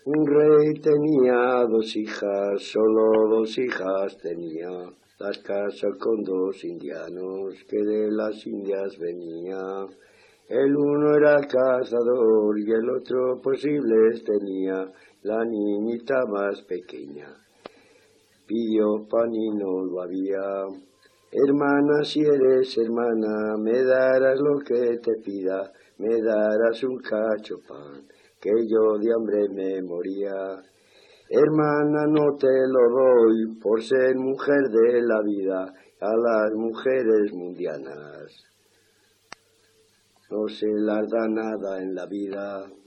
Un rey tenía 2 hijas, solo 2 hijas tenía. Las casó con 2 indianos que de las Indias venía. El uno era cazador y el otro posibles tenía. La niñita más pequeña pidió pan y no lo había. Hermana, si eres hermana, me darás lo que te pida, me darás un cacho pan, que yo de hambre me moría. Hermana, no te lo doy por ser mujer de la vida, a las mujeres mundianas no se las da nada en la vida.